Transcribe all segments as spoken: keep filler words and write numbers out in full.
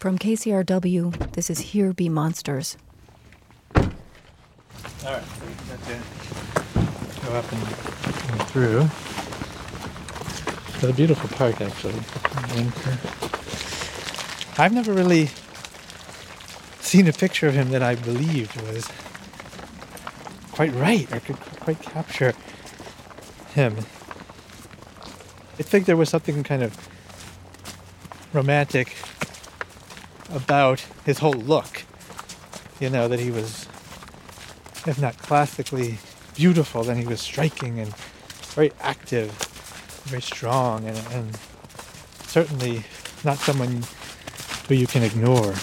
From K C R W, this is Here Be Monsters. All right, so we got to go up and, and through. It's a beautiful park, actually. I've never really seen a picture of him that I believed was quite right, or could quite capture him. I think there was something kind of romantic about his whole look. You know, that he was, if not classically beautiful, then he was striking and very active, very strong, and, and certainly not someone who you can ignore.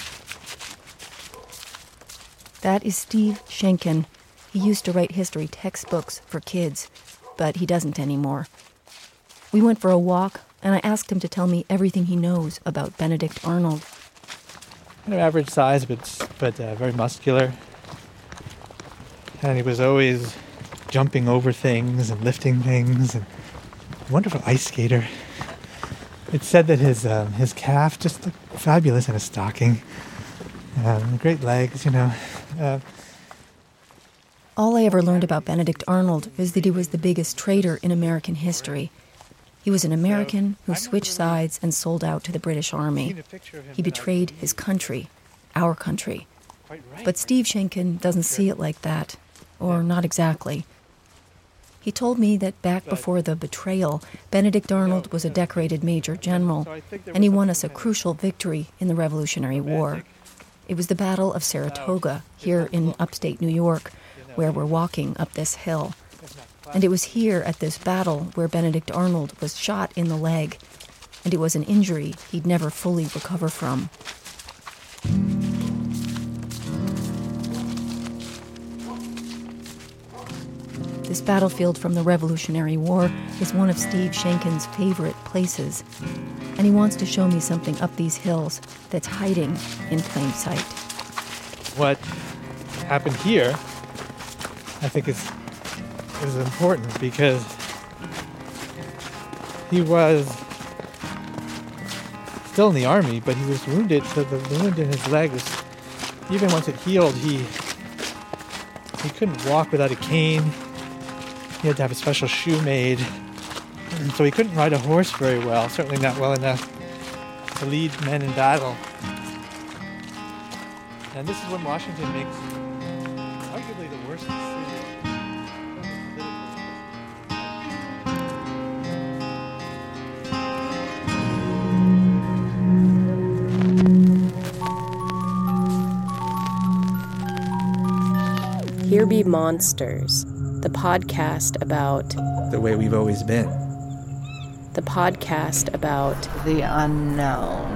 That is Steve Schenken. He used to write history textbooks for kids, but he doesn't anymore. We went for a walk, and I asked him to tell me everything he knows about Benedict Arnold. Kind of average size, but but uh, very muscular. And he was always jumping over things and lifting things, and a wonderful ice skater. It's said that his um, his calf just looked fabulous in a stocking. Um, great legs, you know. Uh, All I ever learned about Benedict Arnold is that he was the biggest traitor in American history. He was an American who switched sides and sold out to the British Army. He betrayed his country, our country. But Steve Schenken doesn't see it like that, or not exactly. He told me that back before the betrayal, Benedict Arnold was a decorated major general, and he won us a crucial victory in the Revolutionary War. It was the Battle of Saratoga, here in upstate New York, where we're walking up this hill. And it was here at this battle where Benedict Arnold was shot in the leg, and it was an injury he'd never fully recover from. This battlefield from the Revolutionary War is one of Steve Schenken's favorite places, and he wants to show me something up these hills that's hiding in plain sight. What happened here, I think, is is important because he was still in the army, but he was wounded, so the wound in his leg was, even once it healed, he he couldn't walk without a cane. He had to have a special shoe made, and so he couldn't ride a horse very well, certainly not well enough to lead men in battle. And this is when Washington makes arguably the worst decision. Here Be Monsters, the podcast about the way we've always been. The podcast about the unknown.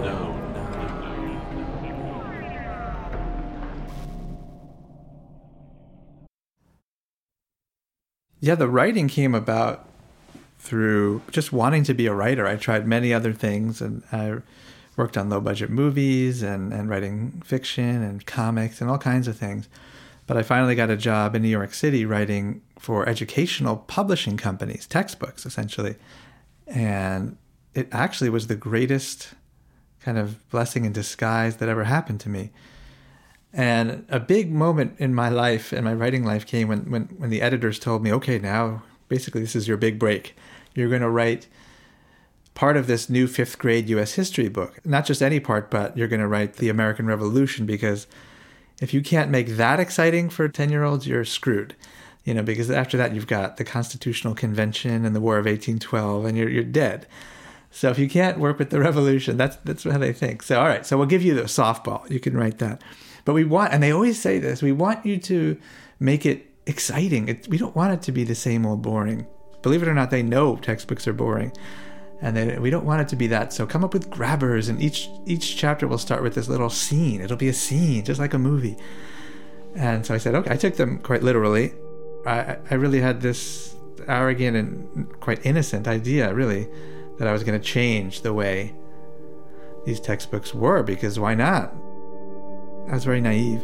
Yeah, the writing came about through just wanting to be a writer. I tried many other things, and I worked on low-budget movies and, and writing fiction and comics and all kinds of things. But I finally got a job in New York City writing for educational publishing companies, textbooks, essentially. And it actually was the greatest kind of blessing in disguise that ever happened to me. And a big moment in my life, in my writing life, came when, when, when the editors told me, okay, now basically this is your big break. You're going to write part of this new fifth grade U S history book. Not just any part, but you're going to write the American Revolution, because if you can't make that exciting for ten-year-olds, you're screwed. You know, because after that you've got the Constitutional Convention and the War of eighteen twelve, and you're you're dead. So if you can't work with the Revolution, that's that's how they think. So all right, so we'll give you the softball. You can write that. But we want, and they always say this, we want you to make it exciting. It, we don't want it to be the same old boring. Believe it or not, they know textbooks are boring. And they, we don't want it to be that. So come up with grabbers, and each each chapter will start with this little scene. It'll be a scene, just like a movie. And so I said, okay, I took them quite literally. I, I really had this arrogant and quite innocent idea, really, that I was going to change the way these textbooks were, because why not? I was very naive.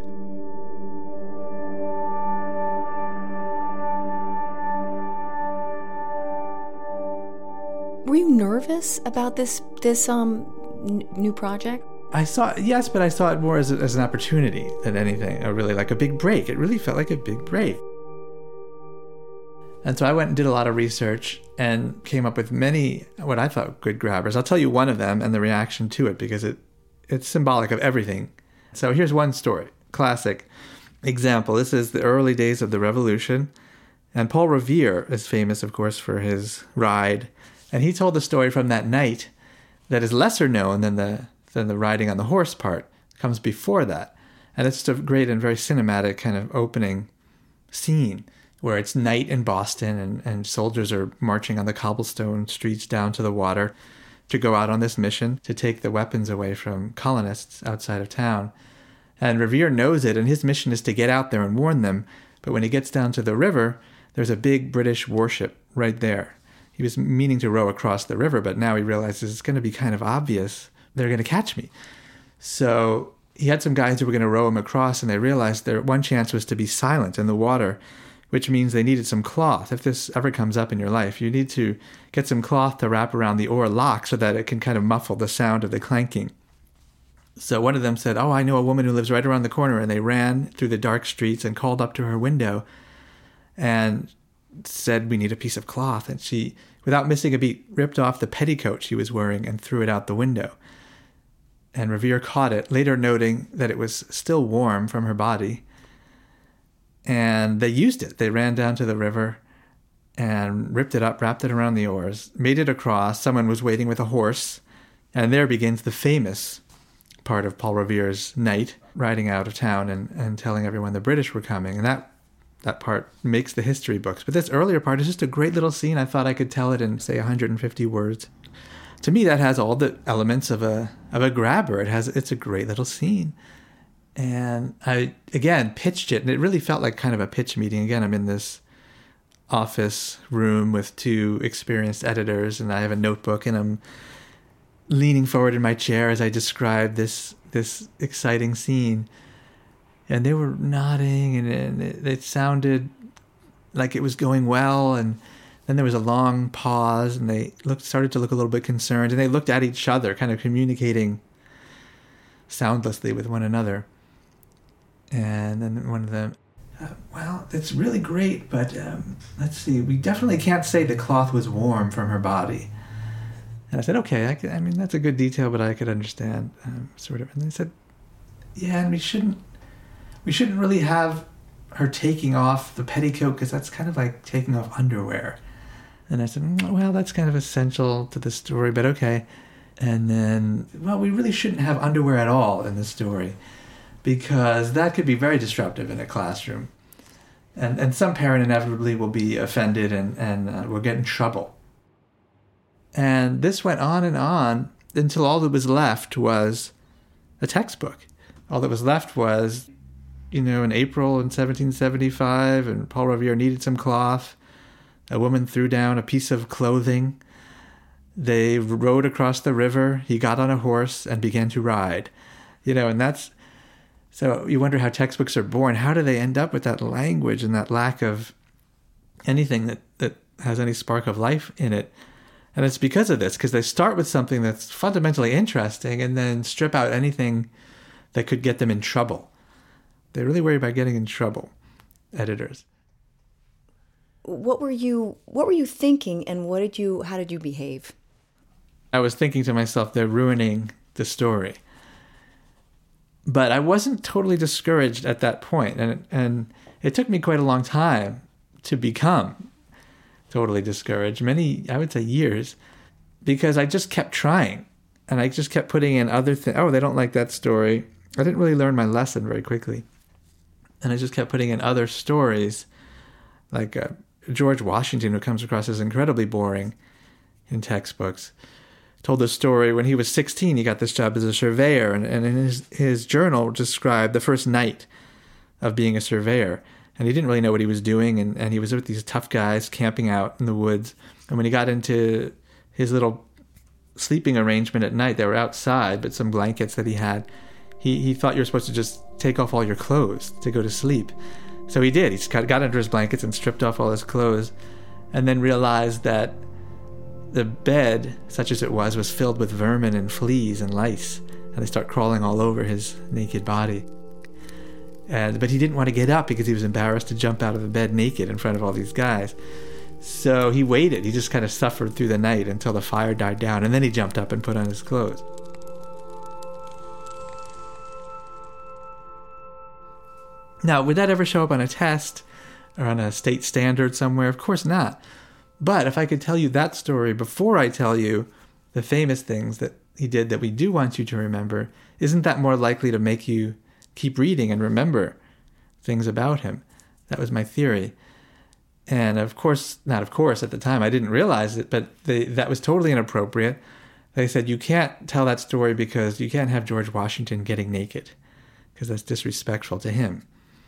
Were you nervous about this this um n- new project? I saw it, yes, but I saw it more as, a, as an opportunity than anything, or really like a big break. It really felt like a big break. And so I went and did a lot of research and came up with many, what I thought, good grabbers. I'll tell you one of them and the reaction to it, because it it's symbolic of everything. So here's one story, classic example. This is the early days of the Revolution. And Paul Revere is famous, of course, for his ride. And he told the story from that night that is lesser known than the than the riding on the horse part. It comes before that. And it's just a great and very cinematic kind of opening scene where it's night in Boston and, and soldiers are marching on the cobblestone streets down to the water to go out on this mission to take the weapons away from colonists outside of town. And Revere knows it, and his mission is to get out there and warn them. But when he gets down to the river, there's a big British warship right there. He was meaning to row across the river, but now he realizes it's going to be kind of obvious. They're going to catch me. So he had some guys who were going to row him across, and they realized their one chance was to be silent in the water, which means they needed some cloth. If this ever comes up in your life, you need to get some cloth to wrap around the oar lock so that it can kind of muffle the sound of the clanking. So one of them said, oh, I know a woman who lives right around the corner. And they ran through the dark streets and called up to her window and said, we need a piece of cloth. And she, without missing a beat, ripped off the petticoat she was wearing and threw it out the window. And Revere caught it, later noting that it was still warm from her body. And they used it. They ran down to the river and ripped it up, wrapped it around the oars, made it across. Someone was waiting with a horse. And there begins the famous part of Paul Revere's night, riding out of town and, and telling everyone the British were coming. And that that part makes the history books. But this earlier part is just a great little scene. I thought I could tell it in, say, one hundred fifty words. To me, that has all the elements of a of a grabber. It has it's a great little scene. And I, again, pitched it, and it really felt like kind of a pitch meeting. Again, I'm in this office room with two experienced editors, and I have a notebook, and I'm leaning forward in my chair as I describe this this exciting scene. And they were nodding, and, and it, it sounded like it was going well, and then there was a long pause, and they looked started to look a little bit concerned, and they looked at each other, kind of communicating soundlessly with one another. And then one of them, uh, well, it's really great, but um, let's see, we definitely can't say the cloth was warm from her body. And I said, okay, I, could, I mean, that's a good detail, but I could understand, um, sort of. And they said, yeah, and we shouldn't, we shouldn't really have her taking off the petticoat, because that's kind of like taking off underwear. And I said, well, that's kind of essential to the story, but okay. And then, well, we really shouldn't have underwear at all in the story, because that could be very disruptive in a classroom. And and some parent inevitably will be offended and, and uh, will get in trouble. And this went on and on until all that was left was a textbook. All that was left was, you know, in April in seventeen seventy-five, and Paul Revere needed some cloth. A woman threw down a piece of clothing. They rode across the river. He got on a horse and began to ride. You know, and that's... So you wonder how textbooks are born. How do they end up with that language and that lack of anything that, that has any spark of life in it? And it's because of this, because they start with something that's fundamentally interesting and then strip out anything that could get them in trouble. They really worry about getting in trouble, editors. What were you what were you thinking, and what did you how did you behave? I was thinking to myself, they're ruining the story. But I wasn't totally discouraged at that point, and and it took me quite a long time to become totally discouraged, many, I would say years, because I just kept trying, and I just kept putting in other things. Oh, they don't like that story. I didn't really learn my lesson very quickly, and I just kept putting in other stories, like uh, George Washington, who comes across as incredibly boring in textbooks, told the story when he was sixteen, he got this job as a surveyor, and, and in his, his journal described the first night of being a surveyor. And he didn't really know what he was doing, and, and he was with these tough guys camping out in the woods. And when he got into his little sleeping arrangement at night, they were outside, but some blankets that he had, he, he thought you were supposed to just take off all your clothes to go to sleep. So he did. He got, got under his blankets and stripped off all his clothes, and then realized that the bed, such as it was, was filled with vermin and fleas and lice. and they start crawling all over his naked body. And but he didn't want to get up because he was embarrassed to jump out of the bed naked in front of all these guys. So he waited. He just kind of suffered through the night until the fire died down, and then he jumped up and put on his clothes. Now, would that ever show up on a test or on a state standard somewhere? Of course not. But if I could tell you that story before I tell you the famous things that he did that we do want you to remember, isn't that more likely to make you keep reading and remember things about him? That was my theory. And of course, not of course, at the time I didn't realize it, but they, that was totally inappropriate. They said, you can't tell that story because you can't have George Washington getting naked, because that's disrespectful to him.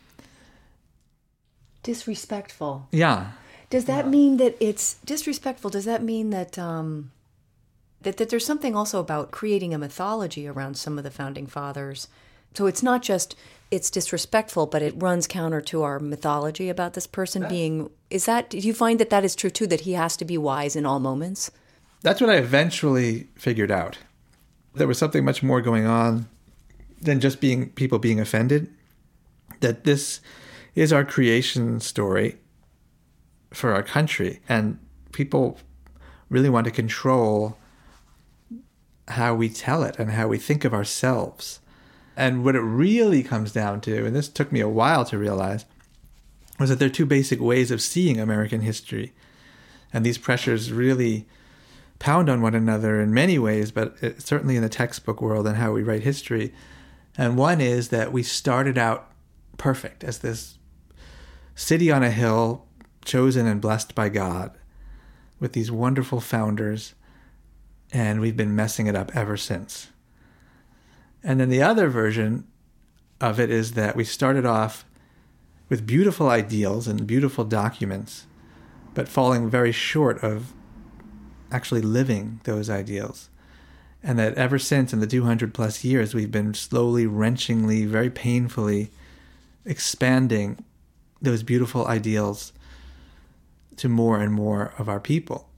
Disrespectful. Yeah. Does that yeah. mean that it's disrespectful? Does that mean that, um, that that there's something also about creating a mythology around some of the founding fathers? So it's not just it's disrespectful, but it runs counter to our mythology about this person That's, being... Is that... Do you find that that is true, too, that he has to be wise in all moments? That's what I eventually figured out. There was something much more going on than just being people being offended. That this is our creation story for our country, and people really want to control how we tell it and how we think of ourselves. And what it really comes down to, and this took me a while to realize, was that there are two basic ways of seeing American history. And these pressures really pound on one another in many ways, but it, certainly in the textbook world and how we write history. And one is that we started out perfect as this city on a hill, chosen and blessed by God, with these wonderful founders, and we've been messing it up ever since. And then the other version of it is that we started off with beautiful ideals and beautiful documents, but falling very short of actually living those ideals. And that ever since, in the two hundred plus years, we've been slowly, wrenchingly, very painfully expanding those beautiful ideals to more and more of our people.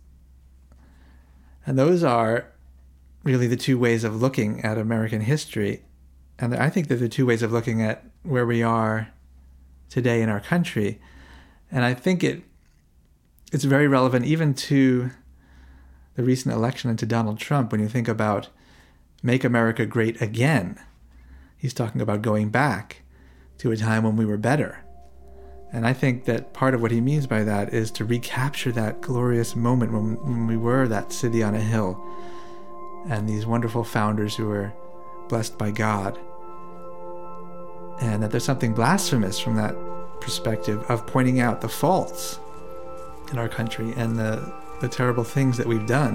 And those are really the two ways of looking at American history. And I think they're the two ways of looking at where we are today in our country. And I think it it's very relevant even to the recent election and to Donald Trump. When you think about Make America Great Again, he's talking about going back to a time when we were better. And I think that part of what he means by that is to recapture that glorious moment when, when we were that city on a hill and these wonderful founders who were blessed by God. And that there's something blasphemous from that perspective of pointing out the faults in our country and the, the terrible things that we've done.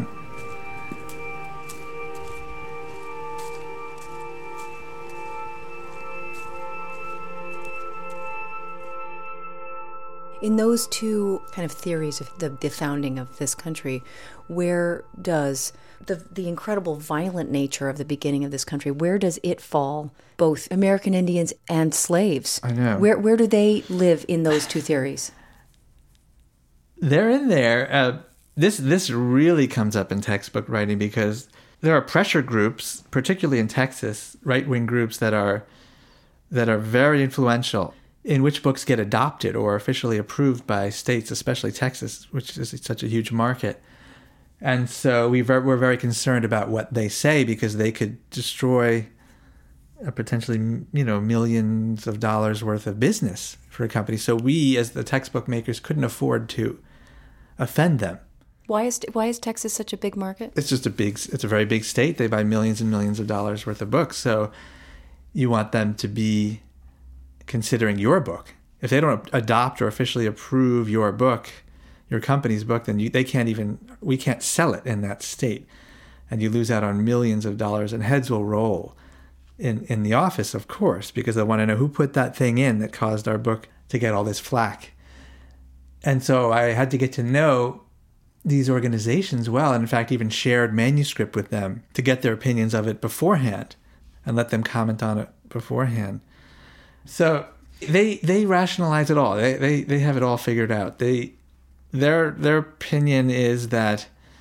In those two kind of theories of the, the founding of this country, where does the the incredible violent nature of the beginning of this country, where does it fall, both American Indians and slaves? I know. Where where do they live in those two theories? They're in there. Uh, this this really comes up in textbook writing because there are pressure groups, particularly in Texas, right-wing groups that are that are very influential in which books get adopted or officially approved by states, especially Texas, which is such a huge market. And so we we're very concerned about what they say because they could destroy a potentially, you know, millions of dollars worth of business for a company. So we, as the textbook makers, couldn't afford to offend them. Why is why is Texas such a big market? It's just a big, it's a very big state. They buy millions and millions of dollars worth of books. So you want them to be considering your book. If they don't adopt or officially approve your book, your company's book, then you, they can't even, we can't sell it in that state. And you lose out on millions of dollars, and heads will roll in, in the office, of course, because they want to know who put that thing in that caused our book to get all this flack. And so I had to get to know these organizations well, and in fact even shared manuscript with them to get their opinions of it beforehand and let them comment on it beforehand. So they they rationalize it all. They they they have it all figured out. They their their opinion is that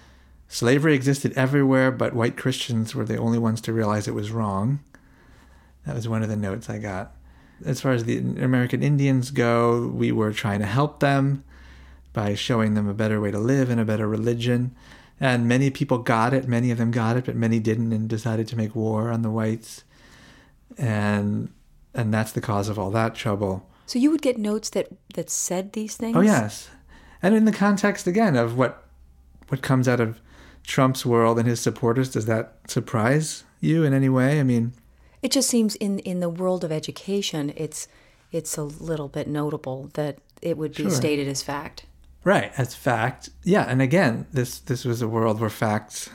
slavery existed everywhere, but white Christians were the only ones to realize it was wrong. That was one of the notes I got. As far as the American Indians go, we were trying to help them by showing them a better way to live and a better religion. And many people got it, many of them got it, but many didn't and decided to make war on the whites. And and that's the cause of all that trouble. So you would get notes that, that said these things? Oh, yes. And in the context, again, of what what comes out of Trump's world and his supporters, does that surprise you in any way? I mean... It just seems in, in the world of education, it's it's a little bit notable that it would be Sure. stated as fact. Right, as fact. Yeah, and again, this this was a world where facts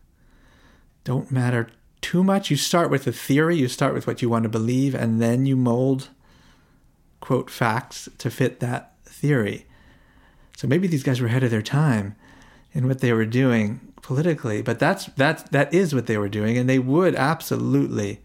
don't matter too much. You start with a theory, you start with what you want to believe, and then you mold, quote, facts to fit that theory. So maybe these guys were ahead of their time in what they were doing politically, but that's that's that is what they were doing, and they would absolutely,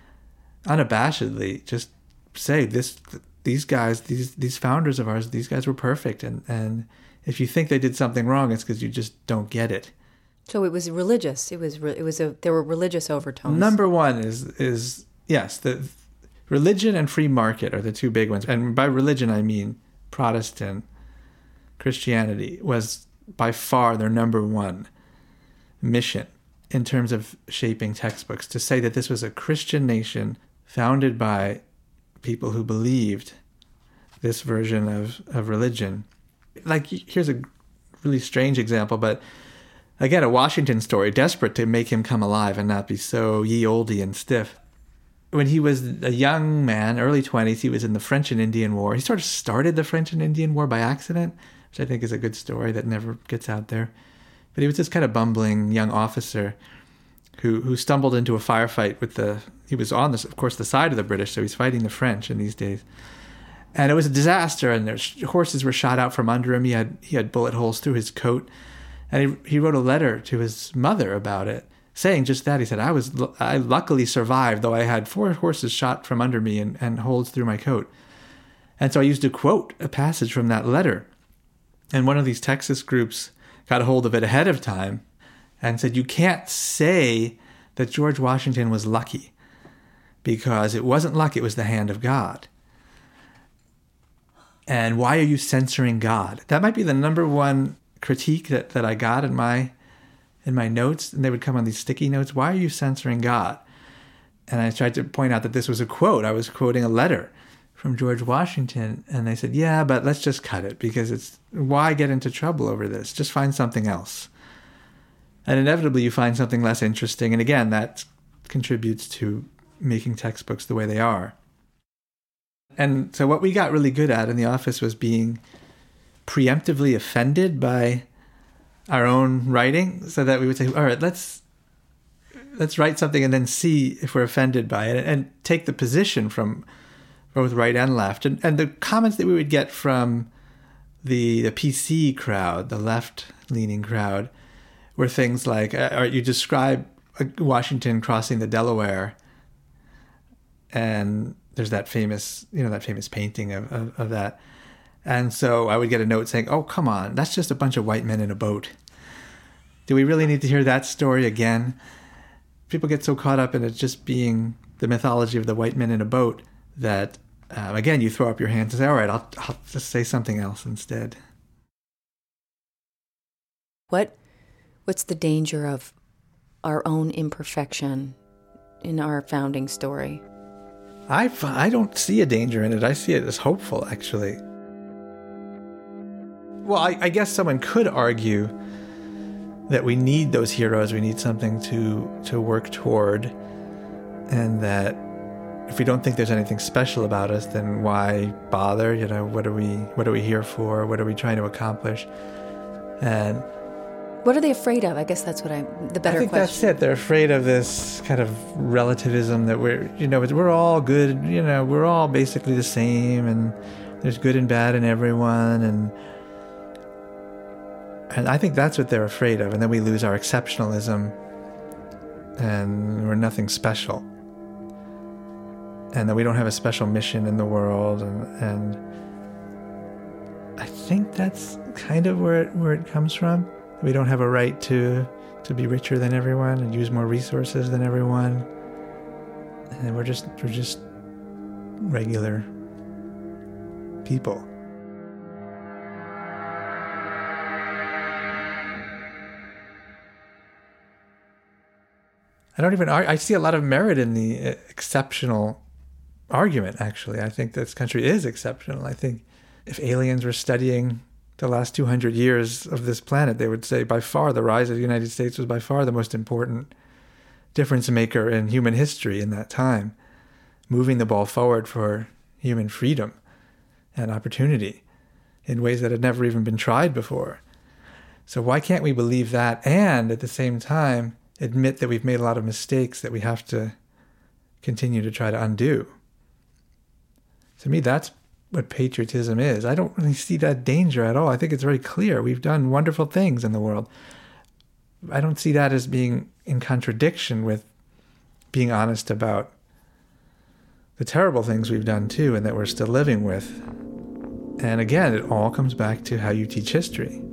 unabashedly, just say this. These guys, these these founders of ours, these guys were perfect, and and if you think they did something wrong, it's because you just don't get it. So it was religious. It was re- it was a there were religious overtones. Number one is is yes, the religion and free market are the two big ones, and by religion I mean Protestant Christianity was by far their number one mission in terms of shaping textbooks. To say that this was a Christian nation founded by people who believed this version of, of religion. Like, here's a really strange example, but again, a Washington story, desperate to make him come alive and not be so ye olde and stiff. When he was a young man, early twenties, he was in the French and Indian War. He sort of started the French and Indian War by accident, which I think is a good story that never gets out there. But he was this kind of bumbling young officer who who stumbled into a firefight with the, he was on, this, of course, the side of the British, so he's fighting the French in these days. And it was a disaster, and there's, horses were shot out from under him. He had he had bullet holes through his coat. And he he wrote a letter to his mother about it, saying just that. He said, I was I luckily survived, though I had four horses shot from under me and, and holes through my coat. And so I used to quote a passage from that letter. And one of these Texas groups got a hold of it ahead of time and said, you can't say that George Washington was lucky, because it wasn't luck, it was the hand of God. And why are you censoring God? That might be the number one critique that, that I got in my in my notes, and they would come on these sticky notes. Why are you censoring God? And I tried to point out that this was a quote. I was quoting a letter from George Washington, and they said, yeah, but let's just cut it, because it's, why get into trouble over this? Just find something else. And inevitably you find something less interesting, and again, that contributes to making textbooks the way they are. And so what we got really good at in the office was being preemptively offended by our own writing, so that we would say, all right, let's let's write something and then see if we're offended by it, and take the position from both right and left. And, and the comments that we would get from the the P C crowd, the left-leaning crowd, were things like, uh, you describe Washington crossing the Delaware, and there's that famous, you know, that famous painting of, of, of that. And so I would get a note saying, oh, come on, that's just a bunch of white men in a boat. Do we really need to hear that story again? People get so caught up in it just being the mythology of the white men in a boat that, um, again, you throw up your hands and say, all right, I'll, I'll just say something else instead. What, what's the danger of our own imperfection in our founding story? I, I don't see a danger in it. I see it as hopeful, actually. Well, I, I guess someone could argue that we need those heroes. We need something to to work toward, and that if we don't think there's anything special about us, then why bother? You know, what are we what are we here for? What are we trying to accomplish? And what are they afraid of? I guess that's what I'm. The better I think question. that's it. They're afraid of this kind of relativism that we're, you know, we're all good. You know, we're all basically the same, and there's good and bad in everyone, and. And I think that's what they're afraid of. And then we lose our exceptionalism, and we're nothing special. And that we don't have a special mission in the world. And, and I think that's kind of where it, where it comes from. We don't have a right to to be richer than everyone and use more resources than everyone. And we're just we're just regular people. I don't even, I see a lot of merit in the exceptional argument, actually. I think this country is exceptional. I think if aliens were studying the last two hundred years of this planet, they would say by far the rise of the United States was by far the most important difference maker in human history in that time, moving the ball forward for human freedom and opportunity in ways that had never even been tried before. So why can't we believe that and at the same time admit that we've made a lot of mistakes that we have to continue to try to undo? To me, that's what patriotism is. I don't really see that danger at all. I think it's very clear. We've done wonderful things in the world. I don't see that as being in contradiction with being honest about the terrible things we've done too and that we're still living with. And again, it all comes back to how you teach history.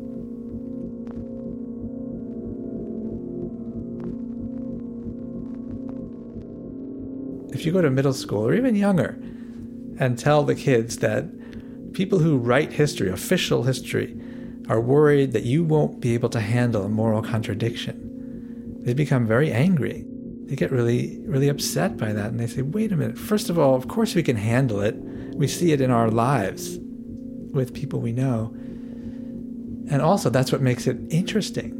If you go to middle school or even younger and tell the kids that people who write history, official history, are worried that you won't be able to handle a moral contradiction, they become very angry. They get really, really upset by that. And they say, wait a minute, first of all, of course we can handle it. We see it in our lives with people we know. And also that's what makes it interesting.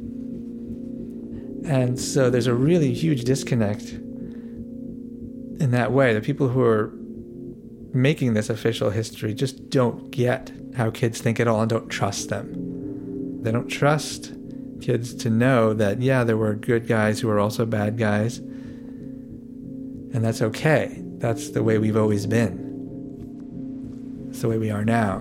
And so there's a really huge disconnect in that way. The people who are making this official history just don't get how kids think at all and don't trust them. They don't trust kids to know that, yeah, there were good guys who were also bad guys. And that's okay. That's the way we've always been. It's the way we are now.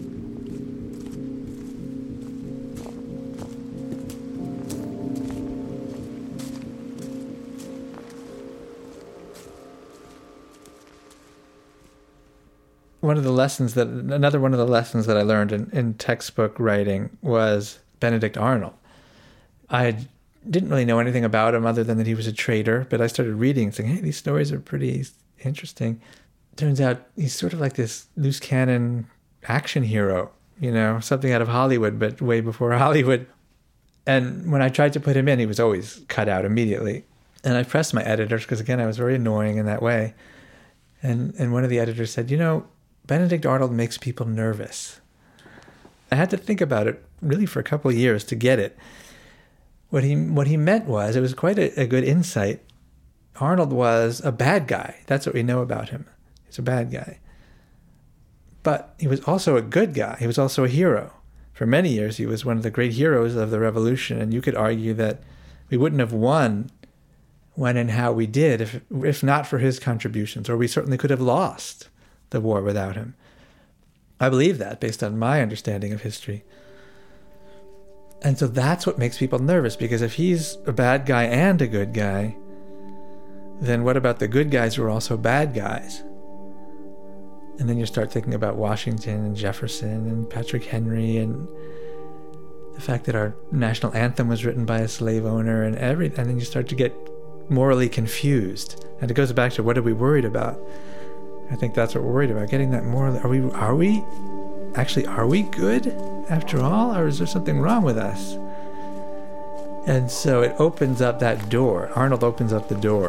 One of the lessons that, another one of the lessons that I learned in, in textbook writing was Benedict Arnold. I didn't really know anything about him other than that he was a traitor, but I started reading and saying, hey, these stories are pretty interesting. Turns out he's sort of like this loose cannon action hero, you know, something out of Hollywood, but way before Hollywood. And when I tried to put him in, he was always cut out immediately. And I pressed my editors, because again, I was very annoying in that way. And and one of the editors said, you know, Benedict Arnold makes people nervous. I had to think about it really for a couple of years to get it. What he what he meant was, it was quite a, a good insight. Arnold was a bad guy. That's what we know about him. He's a bad guy. But he was also a good guy. He was also a hero. For many years, he was one of the great heroes of the revolution, and you could argue that we wouldn't have won when and how we did if if not for his contributions, or we certainly could have lost the war without him. I believe that based on my understanding of history. And so that's what makes people nervous, because if he's a bad guy and a good guy, then what about the good guys who are also bad guys? And then you start thinking about Washington and Jefferson and Patrick Henry and the fact that our national anthem was written by a slave owner and everything. And then you start to get morally confused. And it goes back to, what are we worried about? I think that's what we're worried about, getting that morally. Are we, are we, actually, are we good after all? Or is there something wrong with us? And so it opens up that door. Arnold opens up the door.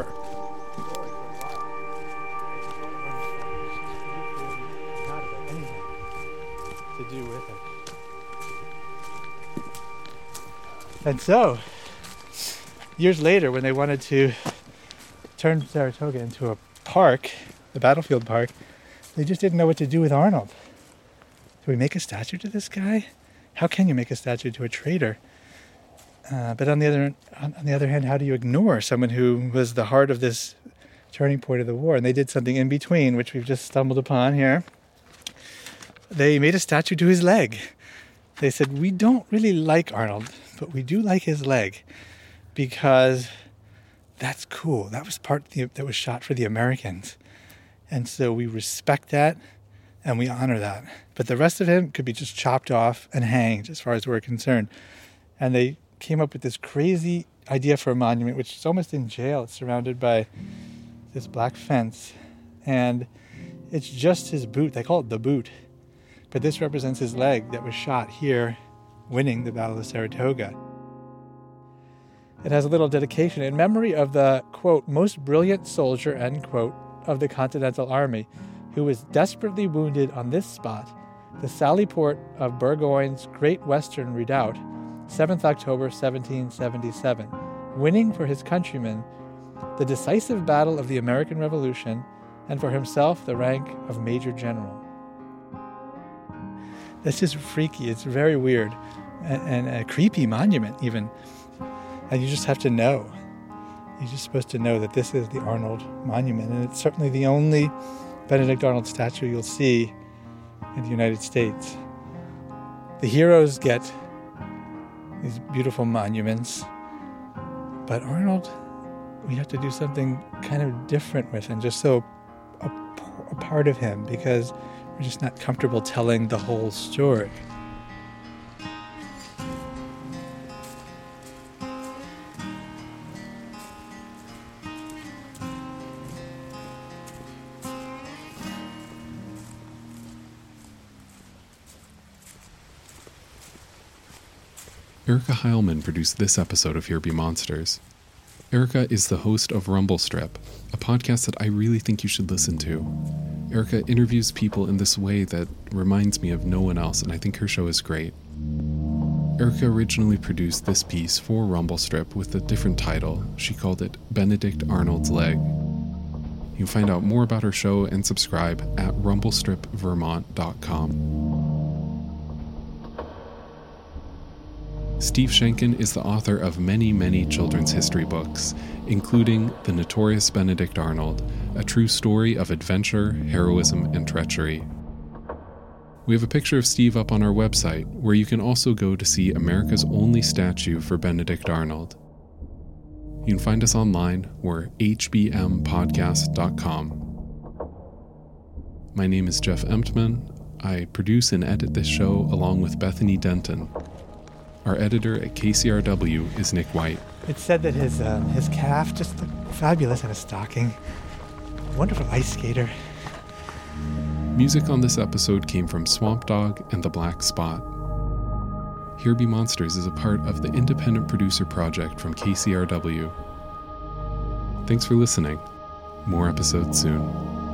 To do with it. And so, years later, when they wanted to turn Saratoga into a park, the Battlefield Park, they just didn't know what to do with Arnold. Do we make a statue to this guy? How can you make a statue to a traitor? Uh, but on the other on, on the other hand, how do you ignore someone who was the heart of this turning point of the war? And they did something in between, which we've just stumbled upon here. They made a statue to his leg. They said, we don't really like Arnold, but we do like his leg, because that's cool. That was part the, that was shot for the Americans. And so we respect that and we honor that. But the rest of him could be just chopped off and hanged as far as we're concerned. And they came up with this crazy idea for a monument, which is almost in jail. It's surrounded by this black fence, and it's just his boot. They call it the boot. But this represents his leg that was shot here, winning the Battle of Saratoga. It has a little dedication in memory of the, quote, most brilliant soldier, end quote, of the Continental Army, who was desperately wounded on this spot, the sally port of Burgoyne's Great Western Redoubt, seventh of October, seventeen seventy-seven, winning for his countrymen the decisive battle of the American Revolution, and for himself the rank of Major General. That's just freaky. It's very weird, and, and a creepy monument even. And you just have to know. You're just supposed to know that this is the Arnold Monument, and it's certainly the only Benedict Arnold statue you'll see in the United States. The heroes get these beautiful monuments, but Arnold, we have to do something kind of different with him, just so a, a part of him, because we're just not comfortable telling the whole story. Erica Heilman produced this episode of Here Be Monsters. Erica is the host of Rumble Strip, a podcast that I really think you should listen to. Erica interviews people in this way that reminds me of no one else, and I think her show is great. Erica originally produced this piece for Rumble Strip with a different title. She called it Benedict Arnold's Leg. You can find out more about her show and subscribe at rumble strip vermont dot com. Steve Schenken is the author of many, many children's history books, including The Notorious Benedict Arnold, a true story of adventure, heroism, and treachery. We have a picture of Steve up on our website, where you can also go to see America's only statue for Benedict Arnold. You can find us online. We're h b m podcast dot com. My name is Jeff Emtman. I produce and edit this show along with Bethany Denton. Our editor at K C R W is Nick White. It's said that his um, his calf just looked fabulous in a stocking. Wonderful ice skater. Music on this episode came from Swamp Dog and The Black Spot. Here Be Monsters is a part of the Independent Producer Project from K C R W. Thanks for listening. More episodes soon.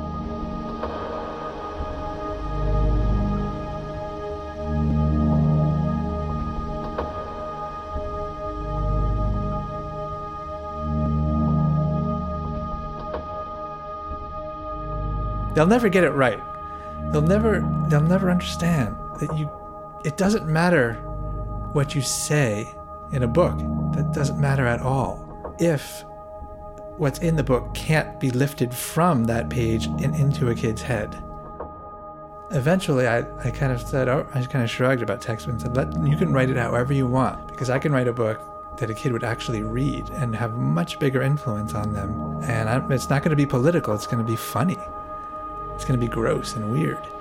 They'll never get it right. They'll never they'll never understand that you it doesn't matter what you say in a book. That doesn't matter at all. If what's in the book can't be lifted from that page and into a kid's head. Eventually I, I kind of said, oh, I kind of shrugged about text and said, Let, you can write it however you want, because I can write a book that a kid would actually read and have much bigger influence on them. And I, it's not going to be political, it's going to be funny. It's going to be gross and weird.